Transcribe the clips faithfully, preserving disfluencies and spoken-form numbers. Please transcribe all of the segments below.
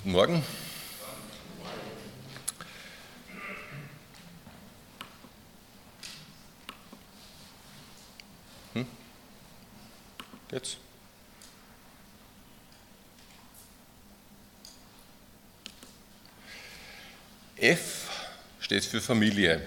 Guten Morgen. Hm? Geht's? F steht für Familie.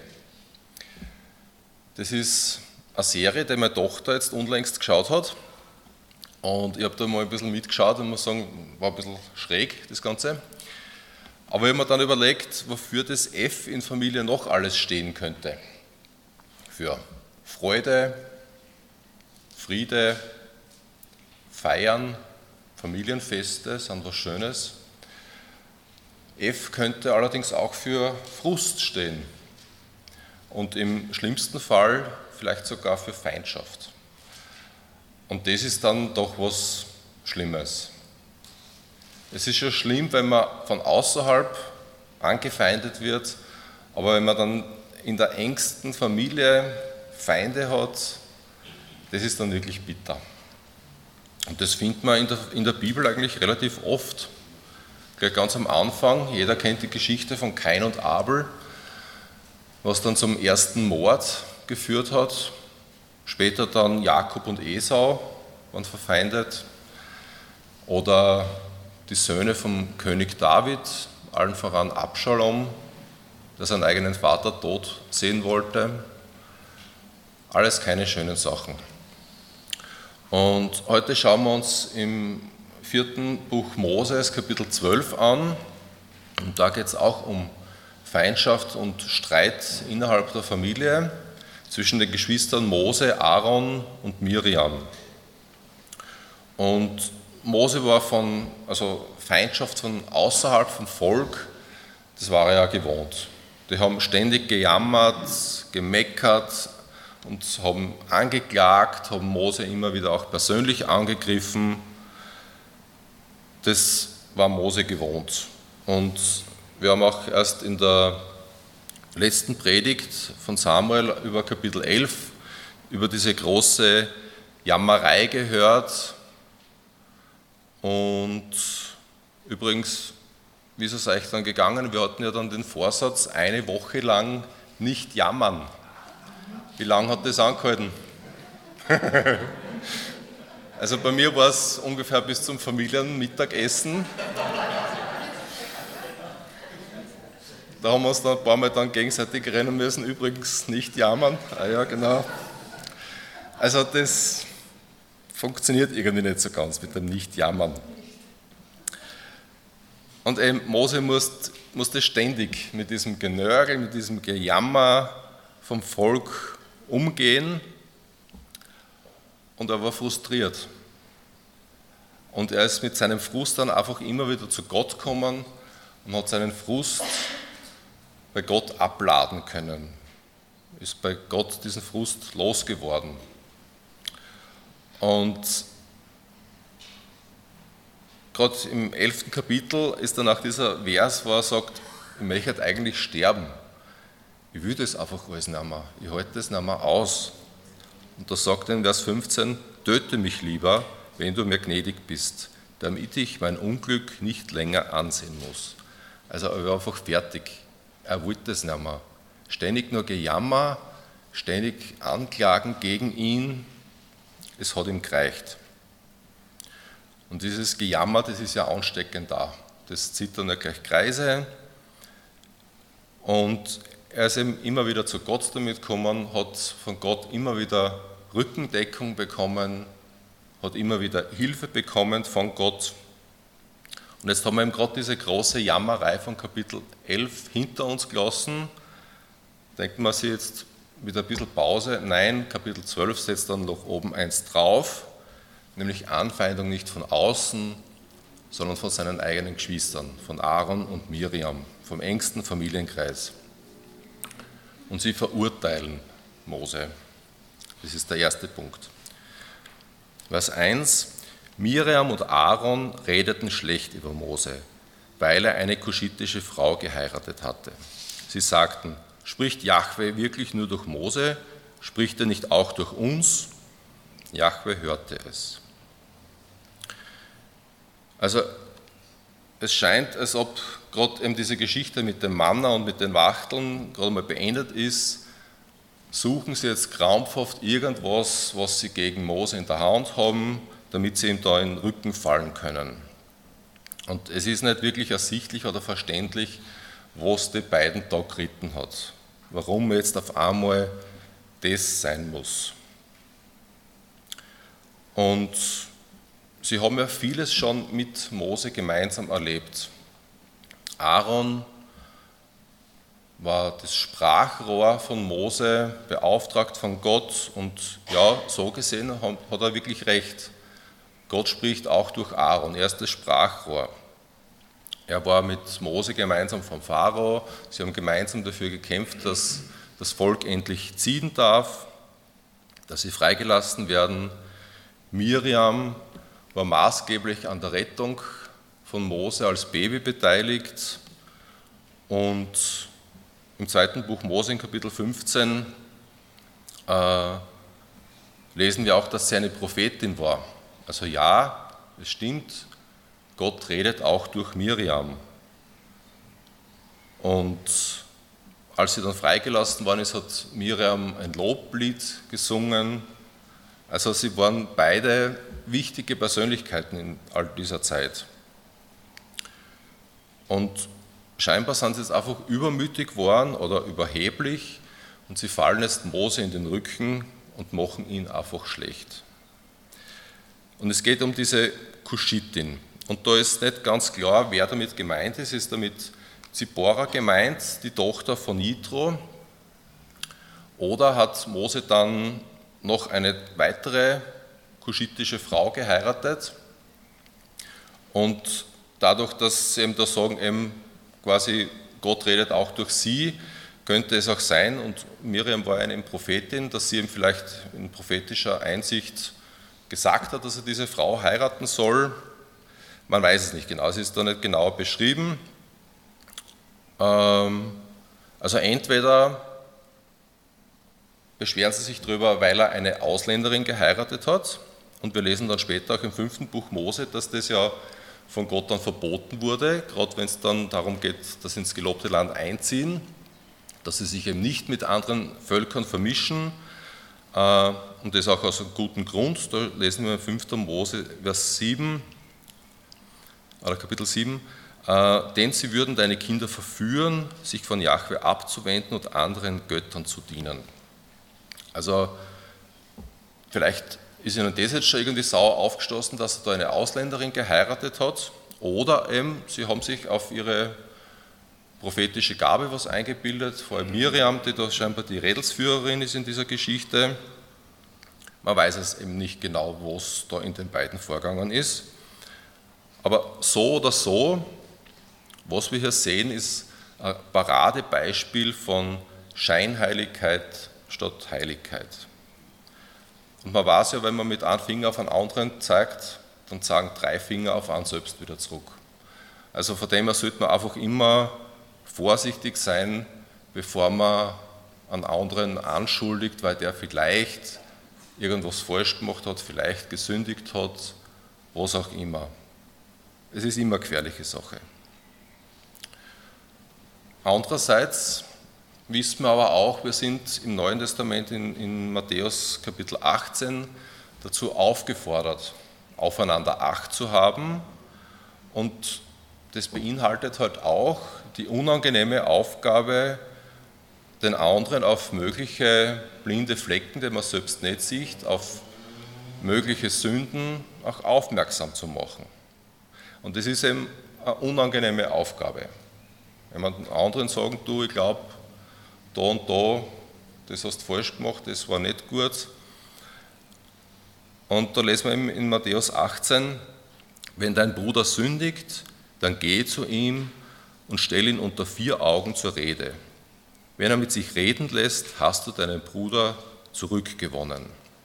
Das ist eine Serie, die meine Tochter jetzt unlängst geschaut hat. Und ich habe da mal ein bisschen mitgeschaut und muss sagen, war ein bisschen schräg, das Ganze. Aber ich habe mir dann überlegt, wofür das F in Familie noch alles stehen könnte. Für Freude, Friede, Feiern, Familienfeste sind was Schönes. F könnte allerdings auch für Frust stehen und im schlimmsten Fall vielleicht sogar für Feindschaft. Und das ist dann doch was Schlimmes. Es ist schon schlimm, wenn man von außerhalb angefeindet wird, aber wenn man dann in der engsten Familie Feinde hat, das ist dann wirklich bitter. Und das findet man in der, in der Bibel eigentlich relativ oft. Gleich ganz am Anfang, jeder kennt die Geschichte von Kain und Abel, was dann zum ersten Mord geführt hat. Später dann Jakob und Esau waren verfeindet. Oder die Söhne vom König David, allen voran Abschalom, der seinen eigenen Vater tot sehen wollte. Alles keine schönen Sachen. Und heute schauen wir uns im vierten Buch Moses, Kapitel zwölf an. Und da geht es auch um Feindschaft und Streit innerhalb der Familie zwischen den Geschwistern Mose, Aaron und Miriam. Und Mose war von, also Feindschaft von außerhalb vom Volk, das war er ja gewohnt. Die haben ständig gejammert, gemeckert und haben angeklagt, haben Mose immer wieder auch persönlich angegriffen. Das war Mose gewohnt. Und wir haben auch erst in der letzten Predigt von Samuel über Kapitel elf über diese große Jammerei gehört. Und übrigens, wie ist es euch dann gegangen? Wir hatten ja dann den Vorsatz, eine Woche lang nicht jammern. Wie lange hat das angehalten? Also bei mir war es ungefähr bis zum Familienmittagessen. Da haben wir uns dann ein paar Mal dann gegenseitig rennen müssen, übrigens nicht jammern. Ah ja, genau. Also das funktioniert irgendwie nicht so ganz mit dem Nicht-Jammern. Und eben Mose musste, musste ständig mit diesem Genörgel, mit diesem Gejammer vom Volk umgehen. Und er war frustriert. Und er ist mit seinem Frust dann einfach immer wieder zu Gott gekommen und hat seinen Frust bei Gott abladen können. Ist bei Gott diesen Frust losgeworden. Und gerade im elften Kapitel ist dann auch dieser Vers, wo er sagt, ich möchte eigentlich sterben. Ich will das einfach alles nicht mehr. Ich halte das nicht mehr aus. Und da sagt er in Vers fünfzehn, töte mich lieber, wenn du mir gnädig bist, damit ich mein Unglück nicht länger ansehen muss. Also er war einfach fertig. Er wollte das nicht mehr. Ständig nur Gejammer, ständig Anklagen gegen ihn. Es hat ihm gereicht. Und dieses Gejammer, das ist ja ansteckend da. Das zieht dann ja gleich Kreise. Und er ist eben immer wieder zu Gott damit gekommen, hat von Gott immer wieder Rückendeckung bekommen, hat immer wieder Hilfe bekommen von Gott. Und jetzt haben wir eben gerade diese große Jammerei von Kapitel elf hinter uns gelassen. Denkt man sich jetzt mit ein bisschen Pause, nein, Kapitel zwölf setzt dann noch oben eins drauf, nämlich Anfeindung nicht von außen, sondern von seinen eigenen Geschwistern, von Aaron und Miriam, vom engsten Familienkreis. Und sie verurteilen Mose. Das ist der erste Punkt. Vers eins. Miriam und Aaron redeten schlecht über Mose, weil er eine kuschitische Frau geheiratet hatte. Sie sagten, spricht Jahwe wirklich nur durch Mose? Spricht er nicht auch durch uns? Jahwe hörte es. Also es scheint, als ob gerade eben diese Geschichte mit dem Manna und mit den Wachteln gerade mal beendet ist. Suchen sie jetzt krampfhaft irgendwas, was sie gegen Mose in der Hand haben, damit sie ihm da in den Rücken fallen können. Und es ist nicht wirklich ersichtlich oder verständlich, was die beiden da geritten hat. Warum jetzt auf einmal das sein muss. Und sie haben ja vieles schon mit Mose gemeinsam erlebt. Aaron war das Sprachrohr von Mose, beauftragt von Gott, und ja, so gesehen hat er wirklich recht. Gott spricht auch durch Aaron, er ist das Sprachrohr. Er war mit Mose gemeinsam vom Pharao, sie haben gemeinsam dafür gekämpft, dass das Volk endlich ziehen darf, dass sie freigelassen werden. Miriam war maßgeblich an der Rettung von Mose als Baby beteiligt, und im zweiten Buch Mose in Kapitel fünfzehn äh, lesen wir auch, dass sie eine Prophetin war. Also ja, es stimmt, Gott redet auch durch Miriam. Und als sie dann freigelassen worden ist, hat Miriam ein Loblied gesungen. Also sie waren beide wichtige Persönlichkeiten in all dieser Zeit. Und scheinbar sind sie jetzt einfach übermütig geworden oder überheblich, und sie fallen jetzt Mose in den Rücken und machen ihn einfach schlecht. Und es geht um diese Kuschitin. Und da ist nicht ganz klar, wer damit gemeint ist. Ist damit Zipporah gemeint, die Tochter von Jitro? Oder hat Mose dann noch eine weitere kuschitische Frau geheiratet? Und dadurch, dass sie eben da sagen, eben quasi Gott redet auch durch sie, könnte es auch sein, und Miriam war eine Prophetin, dass sie ihm vielleicht in prophetischer Einsicht gesagt hat, dass er diese Frau heiraten soll. Man weiß es nicht genau, es ist da nicht genau beschrieben. Also entweder beschweren sie sich darüber, weil er eine Ausländerin geheiratet hat, und wir lesen dann später auch im fünften Buch Mose, dass das ja von Gott dann verboten wurde, gerade wenn es dann darum geht, dass sie ins gelobte Land einziehen, dass sie sich eben nicht mit anderen Völkern vermischen, und das auch aus einem guten Grund. Da lesen wir im fünften Mose, Vers sieben, oder Kapitel sieben, denn sie würden deine Kinder verführen, sich von Jahwe abzuwenden und anderen Göttern zu dienen. Also vielleicht ist ihnen das jetzt schon irgendwie sauer aufgestoßen, dass er da eine Ausländerin geheiratet hat, oder eben sie haben sich auf ihre prophetische Gabe was eingebildet, vor allem Miriam, die da scheinbar die Rädelsführerin ist in dieser Geschichte. Man weiß es eben nicht genau, was da in den beiden vorgegangen ist. Aber so oder so, was wir hier sehen, ist ein Paradebeispiel von Scheinheiligkeit statt Heiligkeit. Und man weiß ja, wenn man mit einem Finger auf einen anderen zeigt, dann zeigen drei Finger auf einen selbst wieder zurück. Also von dem her sollte man einfach immer vorsichtig sein, bevor man einen anderen anschuldigt, weil der vielleicht irgendwas falsch gemacht hat, vielleicht gesündigt hat, was auch immer. Es ist immer eine gefährliche Sache. Andererseits wissen wir aber auch, wir sind im Neuen Testament in, in Matthäus Kapitel achtzehn dazu aufgefordert, aufeinander Acht zu haben, und das beinhaltet halt auch die unangenehme Aufgabe, den anderen auf mögliche blinde Flecken, die man selbst nicht sieht, auf mögliche Sünden auch aufmerksam zu machen. Und das ist eben eine unangenehme Aufgabe. Wenn man den anderen sagen, du, ich glaube, da und da, das hast du falsch gemacht, das war nicht gut. Und da lesen wir eben in Matthäus achtzehn, wenn dein Bruder sündigt, dann geh zu ihm und stell ihn unter vier Augen zur Rede. Wenn er mit sich reden lässt, hast du deinen Bruder zurückgewonnen.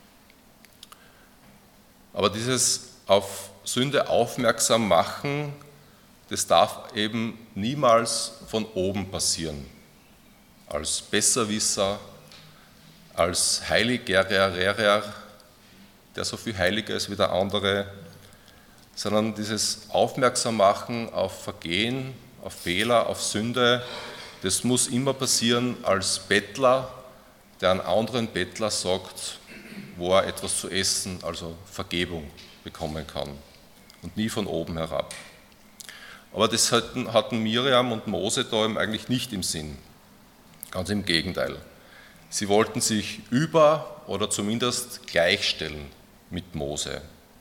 Aber dieses auf Sünde aufmerksam machen, das darf eben niemals von oben passieren. Als Besserwisser, als Heiligerer, der so viel heiliger ist wie der andere, sondern dieses Aufmerksammachen auf Vergehen, auf Fehler, auf Sünde, das muss immer passieren als Bettler, der einen anderen Bettler sagt, wo er etwas zu essen, also Vergebung bekommen kann und nie von oben herab. Aber das hatten, hatten Miriam und Mose da eben eigentlich nicht im Sinn, ganz im Gegenteil. Sie wollten sich über- oder zumindest gleichstellen mit Mose.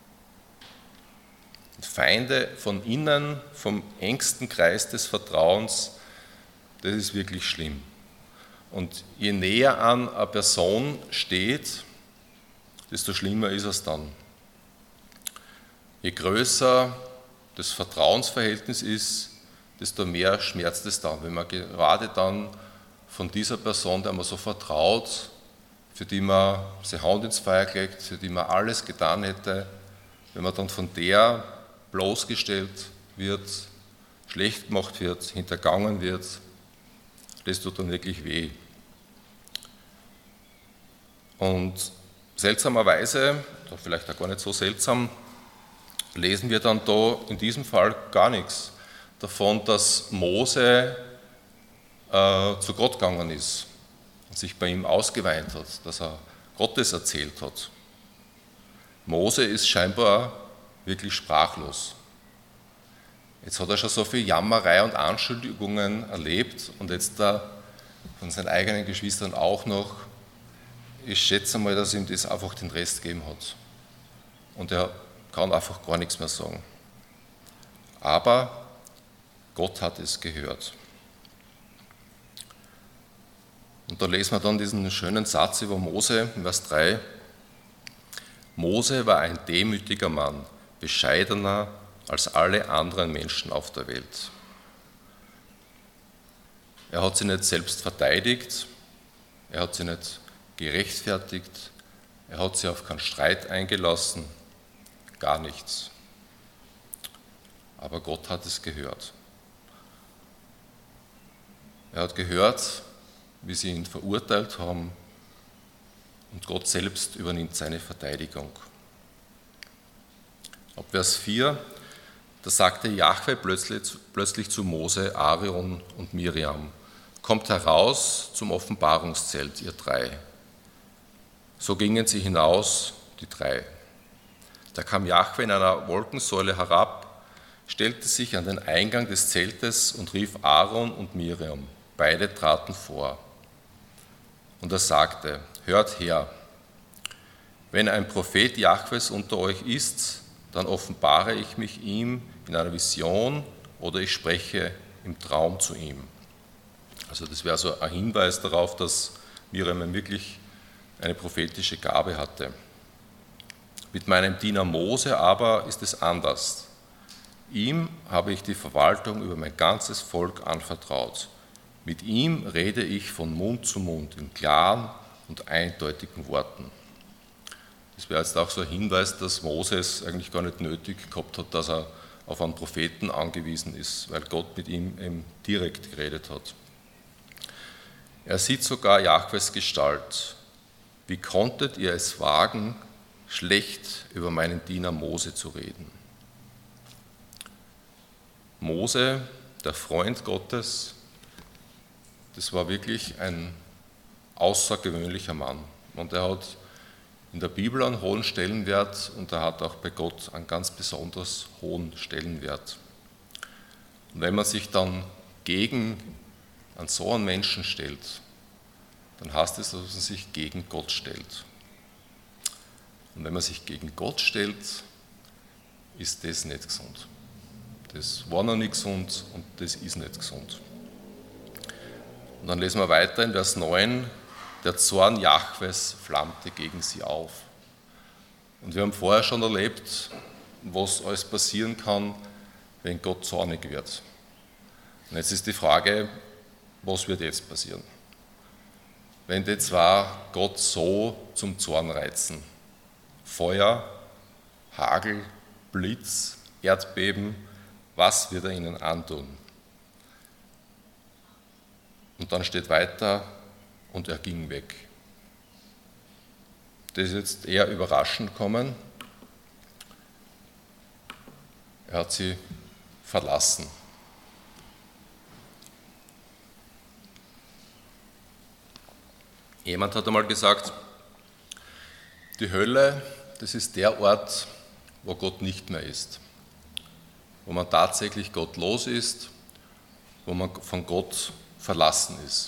Feinde von innen, vom engsten Kreis des Vertrauens, das ist wirklich schlimm. Und je näher an eine Person steht, desto schlimmer ist es dann. Je größer das Vertrauensverhältnis ist, desto mehr schmerzt es dann. Wenn man gerade dann von dieser Person, der man so vertraut, für die man seine Hand ins Feuer gelegt, für die man alles getan hätte, wenn man dann von der bloßgestellt wird, schlecht gemacht wird, hintergangen wird, das tut dann wirklich weh. Und seltsamerweise, oder vielleicht auch gar nicht so seltsam, lesen wir dann da in diesem Fall gar nichts davon, dass Mose äh, zu Gott gegangen ist und sich bei ihm ausgeweint hat, dass er Gottes erzählt hat. Mose ist scheinbar wirklich sprachlos. Jetzt hat er schon so viel Jammerei und Anschuldigungen erlebt und jetzt da von seinen eigenen Geschwistern auch noch. Ich schätze mal, dass ihm das einfach den Rest gegeben hat. Und er kann einfach gar nichts mehr sagen. Aber Gott hat es gehört. Und da lesen wir dann diesen schönen Satz über Mose, Vers drei. Mose war ein demütiger Mann, bescheidener als alle anderen Menschen auf der Welt. Er hat sich nicht selbst verteidigt, er hat sich nicht gerechtfertigt, er hat sich auf keinen Streit eingelassen, gar nichts. Aber Gott hat es gehört. Er hat gehört, wie sie ihn verurteilt haben, und Gott selbst übernimmt seine Verteidigung. Ab Vers vier, da sagte Jahwe plötzlich, plötzlich zu Mose, Aaron und Miriam: Kommt heraus zum Offenbarungszelt, ihr drei. So gingen sie hinaus, die drei. Da kam Jahwe in einer Wolkensäule herab, stellte sich an den Eingang des Zeltes und rief Aaron und Miriam. Beide traten vor. Und er sagte: Hört her, wenn ein Prophet Jahwes unter euch ist, dann offenbare ich mich ihm in einer Vision oder ich spreche im Traum zu ihm. Also das wäre so ein Hinweis darauf, dass Miriam wirklich eine prophetische Gabe hatte. Mit meinem Diener Mose aber ist es anders. Ihm habe ich die Verwaltung über mein ganzes Volk anvertraut. Mit ihm rede ich von Mund zu Mund in klaren und eindeutigen Worten. Das wäre jetzt auch so ein Hinweis, dass Moses eigentlich gar nicht nötig gehabt hat, dass er auf einen Propheten angewiesen ist, weil Gott mit ihm eben direkt geredet hat. Er sieht sogar Jahwes Gestalt. Wie konntet ihr es wagen, schlecht über meinen Diener Mose zu reden? Mose, der Freund Gottes, das war wirklich ein außergewöhnlicher Mann. Und er hat in der Bibel einen hohen Stellenwert und er hat auch bei Gott einen ganz besonders hohen Stellenwert. Und wenn man sich dann gegen einen so einen Menschen stellt, dann heißt es, dass man sich gegen Gott stellt. Und wenn man sich gegen Gott stellt, ist das nicht gesund. Das war noch nicht gesund und das ist nicht gesund. Und dann lesen wir weiter in Vers neun, der Zorn Jahwes flammte gegen sie auf. Und wir haben vorher schon erlebt, was alles passieren kann, wenn Gott zornig wird. Und jetzt ist die Frage, was wird jetzt passieren? Wenn die zwei Gott so zum Zorn reizen. Feuer, Hagel, Blitz, Erdbeben, was wird er ihnen antun? Und dann steht weiter, und er ging weg. Das ist jetzt eher überraschend gekommen. er hat sie verlassen. Jemand hat einmal gesagt, die Hölle, das ist der Ort, wo Gott nicht mehr ist, wo man tatsächlich gottlos ist, wo man von Gott verlassen ist.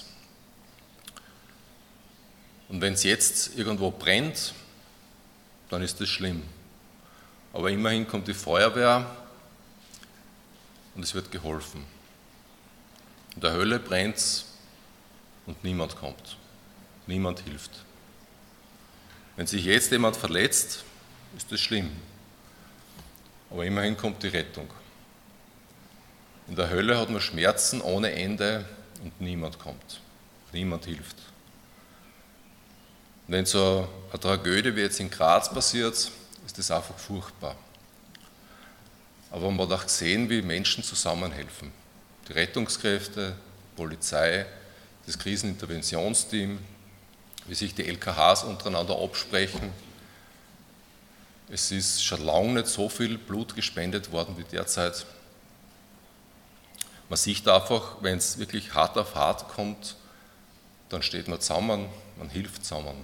Und wenn es jetzt irgendwo brennt, dann ist das schlimm. Aber immerhin kommt die Feuerwehr und es wird geholfen. In der Hölle brennt es und niemand kommt. Niemand hilft. Wenn sich jetzt jemand verletzt, ist das schlimm. Aber immerhin kommt die Rettung. In der Hölle hat man Schmerzen ohne Ende und niemand kommt. Niemand hilft. Wenn so eine Tragödie wie jetzt in Graz passiert, ist das einfach furchtbar. Aber man hat auch gesehen, wie Menschen zusammenhelfen. Die Rettungskräfte, die Polizei, das Kriseninterventionsteam, wie sich die L K Hs untereinander absprechen. Es ist schon lange nicht so viel Blut gespendet worden wie derzeit. Man sieht einfach, wenn es wirklich hart auf hart kommt, dann steht man zusammen, man hilft zusammen.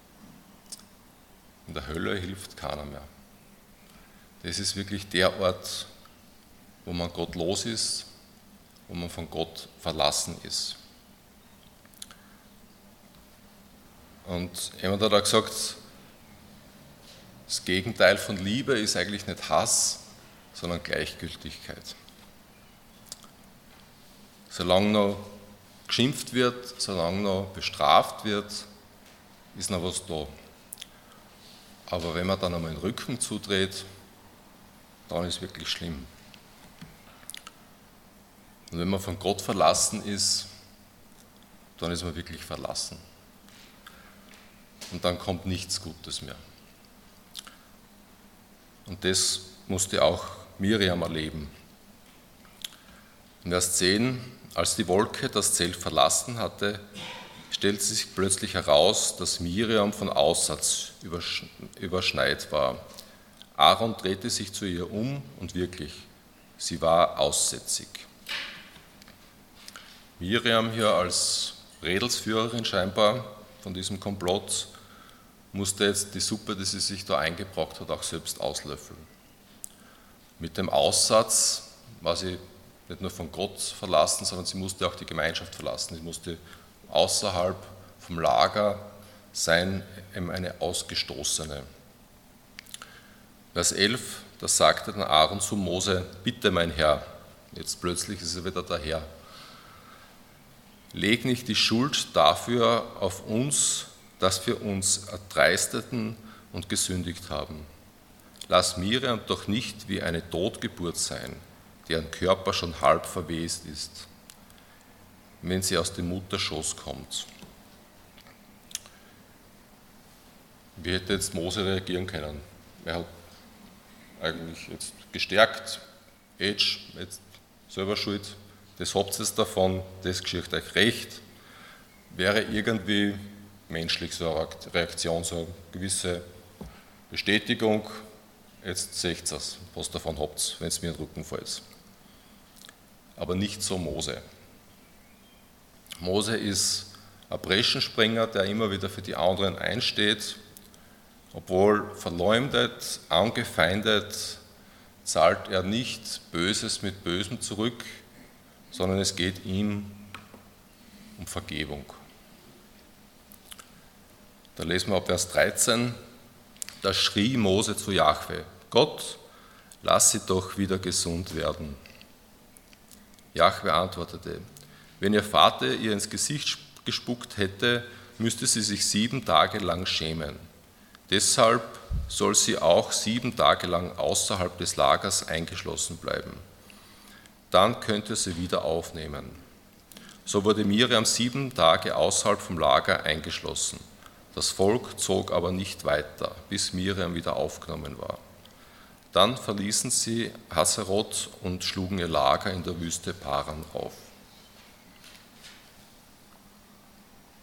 In der Hölle hilft keiner mehr. Das ist wirklich der Ort, wo man gottlos ist, wo man von Gott verlassen ist. Und jemand hat auch gesagt, das Gegenteil von Liebe ist eigentlich nicht Hass, sondern Gleichgültigkeit. Solange noch geschimpft wird, solange noch bestraft wird, ist noch was da. Aber wenn man dann einmal den Rücken zudreht, dann ist es wirklich schlimm. Und wenn man von Gott verlassen ist, dann ist man wirklich verlassen. Und dann kommt nichts Gutes mehr. Und das musste auch Miriam erleben. In Vers zehn, als die Wolke das Zelt verlassen hatte, stellte sich plötzlich heraus, dass Miriam von Aussatz überschneit war. Aaron drehte sich zu ihr um und wirklich, sie war aussätzig. Miriam hier als Redelsführerin scheinbar von diesem Komplott musste jetzt die Suppe, die sie sich da eingebrockt hat, auch selbst auslöffeln. Mit dem Aussatz war sie nicht nur von Gott verlassen, sondern sie musste auch die Gemeinschaft verlassen. Sie musste außerhalb vom Lager sein, eine Ausgestoßene. Vers elf, da sagte dann Aaron zu Mose, bitte mein Herr, jetzt plötzlich ist er wieder der Herr, leg nicht die Schuld dafür auf uns, dass wir uns erdreisteten und gesündigt haben. Lass Miriam doch nicht wie eine Totgeburt sein, deren Körper schon halb verwest ist, wenn sie aus dem Mutterschoß kommt. Wie hätte jetzt Mose reagieren können? Er hat eigentlich jetzt gestärkt, Age, jetzt selber schuld, das habt ihr davon, das geschieht euch recht. Wäre irgendwie menschlich so eine Reaktion, so eine gewisse Bestätigung, jetzt seht ihr es, was davon habt, wenn es mir in den Rücken fällt. Aber nicht so Mose. Mose ist ein Breschenspringer, der immer wieder für die anderen einsteht, obwohl verleumdet, angefeindet, zahlt er nicht Böses mit Bösem zurück, sondern es geht ihm um Vergebung. Da lesen wir ab Vers dreizehn, da schrie Mose zu Jahwe, Gott, lass sie doch wieder gesund werden. Jahwe antwortete, wenn ihr Vater ihr ins Gesicht gespuckt hätte, müsste sie sich sieben Tage lang schämen. Deshalb soll sie auch sieben Tage lang außerhalb des Lagers eingeschlossen bleiben. Dann könnt ihr sie wieder aufnehmen. So wurde Miriam sieben Tage außerhalb vom Lager eingeschlossen. Das Volk zog aber nicht weiter, bis Miriam wieder aufgenommen war. Dann verließen sie Haseroth und schlugen ihr Lager in der Wüste Paran auf.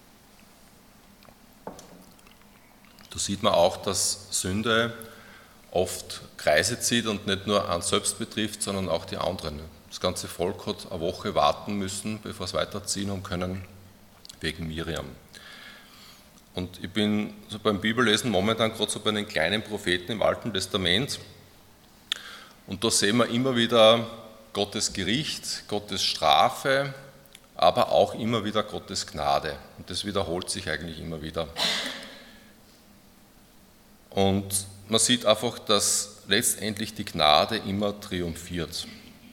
Da sieht man auch, dass Sünde oft Kreise zieht und nicht nur einen selbst betrifft, sondern auch die anderen. Das ganze Volk hat eine Woche warten müssen, bevor es weiterziehen haben können, wegen Miriam. Und ich bin so beim Bibellesen momentan gerade so bei den kleinen Propheten im Alten Testament. Und da sehen wir immer wieder Gottes Gericht, Gottes Strafe, aber auch immer wieder Gottes Gnade. Und das wiederholt sich eigentlich immer wieder. Und man sieht einfach, dass letztendlich die Gnade immer triumphiert.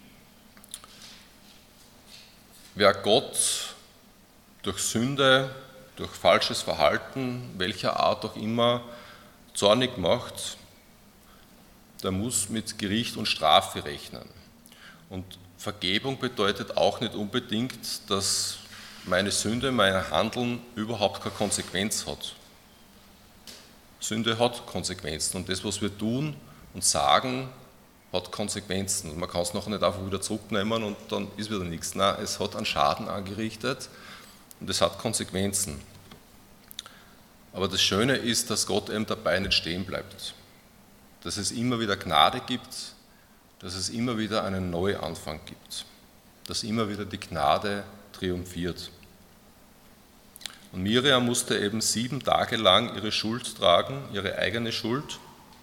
Wer Gott durch Sünde, durch falsches Verhalten, welcher Art auch immer, zornig macht, der muss mit Gericht und Strafe rechnen. Und Vergebung bedeutet auch nicht unbedingt, dass meine Sünde, mein Handeln überhaupt keine Konsequenz hat. Sünde hat Konsequenzen und das, was wir tun und sagen, hat Konsequenzen. Und man kann es nachher nicht einfach wieder zurücknehmen und dann ist wieder nichts. Nein, es hat einen Schaden angerichtet und es hat Konsequenzen. Aber das Schöne ist, dass Gott eben dabei nicht stehen bleibt. Dass es immer wieder Gnade gibt, dass es immer wieder einen Neuanfang gibt. Dass immer wieder die Gnade triumphiert. Und Miriam musste eben sieben Tage lang ihre Schuld tragen, ihre eigene Schuld.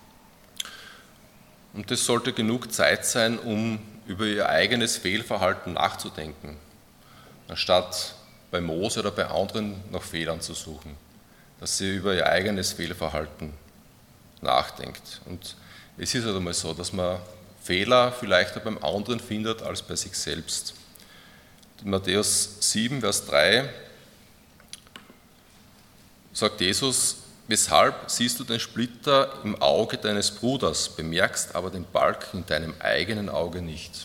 Und das sollte genug Zeit sein, um über ihr eigenes Fehlverhalten nachzudenken, anstatt bei Mose oder bei anderen nach Fehlern zu suchen, dass sie über ihr eigenes Fehlverhalten nachdenkt. Und es ist halt einmal so, dass man Fehler vielleicht auch beim anderen findet als bei sich selbst. In Matthäus sieben, Vers drei sagt Jesus: Weshalb siehst du den Splitter im Auge deines Bruders, bemerkst aber den Balken in deinem eigenen Auge nicht?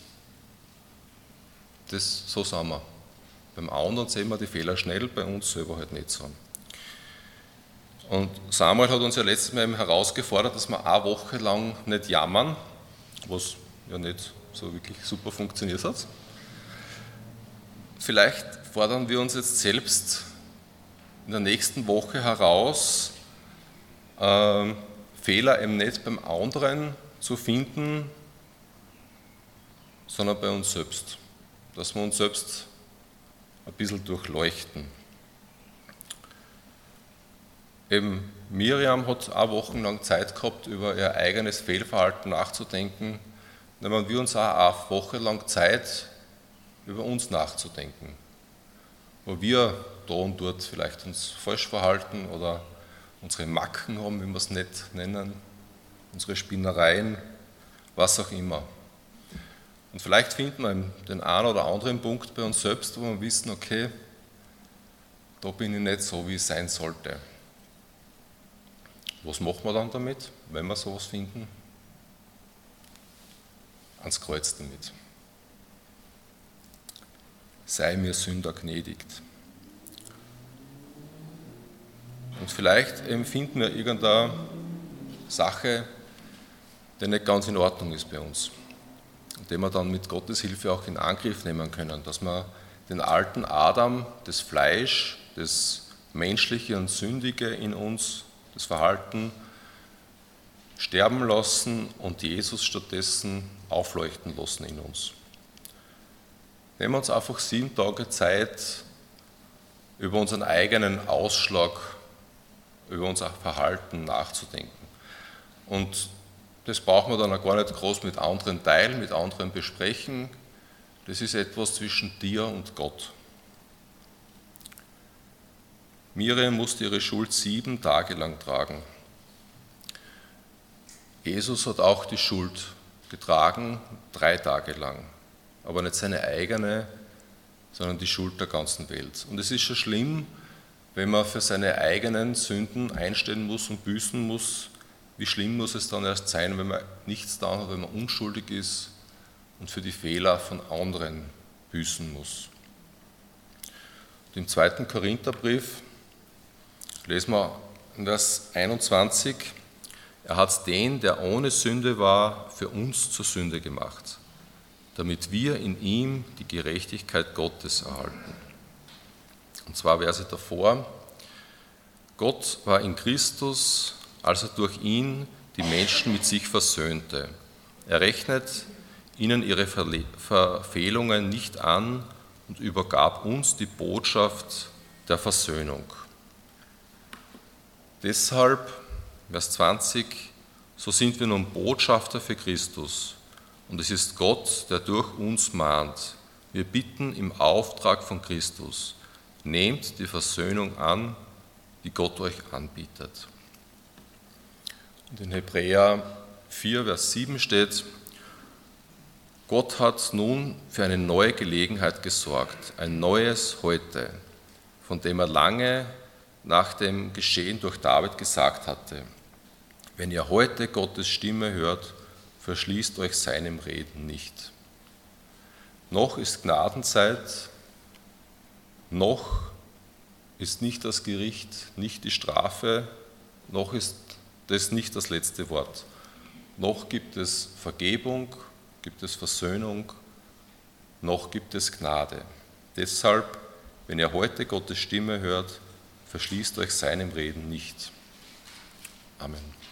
Das, so sind wir. Beim anderen sehen wir die Fehler schnell, bei uns selber halt nicht so. Und Samuel hat uns ja letztes Mal eben herausgefordert, dass wir eine Woche lang nicht jammern, was ja nicht so wirklich super funktioniert hat. Vielleicht fordern wir uns jetzt selbst in der nächsten Woche heraus, äh, Fehler eben nicht beim anderen zu finden, sondern bei uns selbst. Dass wir uns selbst ein bisschen durchleuchten. Eben Miriam hat auch wochenlang Zeit gehabt, über ihr eigenes Fehlverhalten nachzudenken. Dann haben wir uns auch eine Woche lang Zeit, über uns nachzudenken. Wo wir da und dort vielleicht uns falsch verhalten oder unsere Macken haben, wie wir es nicht nennen, unsere Spinnereien, was auch immer. Und vielleicht finden wir den einen oder anderen Punkt bei uns selbst, wo wir wissen, okay, da bin ich nicht so, wie ich sein sollte. Was machen wir dann damit, wenn wir sowas finden? Ans Kreuz damit. Sei mir Sünder gnädigt. Und vielleicht empfinden wir irgendeine Sache, die nicht ganz in Ordnung ist bei uns. Und die wir dann mit Gottes Hilfe auch in Angriff nehmen können, dass wir den alten Adam, das Fleisch, das Menschliche und Sündige in uns, das Verhalten, sterben lassen und Jesus stattdessen aufleuchten lassen in uns. Nehmen wir uns einfach sieben Tage Zeit, über unseren eigenen Ausschlag, über unser Verhalten nachzudenken. Und das brauchen wir dann auch gar nicht groß mit anderen teilen, mit anderen besprechen. Das ist etwas zwischen dir und Gott. Miriam musste ihre Schuld sieben Tage lang tragen. Jesus hat auch die Schuld getragen, drei Tage lang. Aber nicht seine eigene, sondern die Schuld der ganzen Welt. Und es ist schon schlimm, wenn man für seine eigenen Sünden einstehen muss und büßen muss. Wie schlimm muss es dann erst sein, wenn man nichts getan hat, wenn man unschuldig ist und für die Fehler von anderen büßen muss. Und im zweiten Korintherbrief lesen wir in Vers einundzwanzig, er hat den, der ohne Sünde war, für uns zur Sünde gemacht, damit wir in ihm die Gerechtigkeit Gottes erhalten. Und zwar Verse davor, Gott war in Christus, als er durch ihn die Menschen mit sich versöhnte. Er rechnet ihnen ihre Verfehlungen nicht an und übergab uns die Botschaft der Versöhnung. Deshalb, Vers zwanzig, so sind wir nun Botschafter für Christus und es ist Gott, der durch uns mahnt. Wir bitten im Auftrag von Christus, nehmt die Versöhnung an, die Gott euch anbietet. Und in Hebräer vier, Vers sieben steht, Gott hat nun für eine neue Gelegenheit gesorgt, ein neues Heute, von dem er lange nach dem Geschehen durch David gesagt hatte. Wenn ihr heute Gottes Stimme hört, verschließt euch seinem Reden nicht. Noch ist Gnadenzeit, noch ist nicht das Gericht, nicht die Strafe, noch ist das nicht das letzte Wort. Noch gibt es Vergebung, gibt es Versöhnung, noch gibt es Gnade. Deshalb, wenn ihr heute Gottes Stimme hört, verschließt euch seinem Reden nicht. Amen.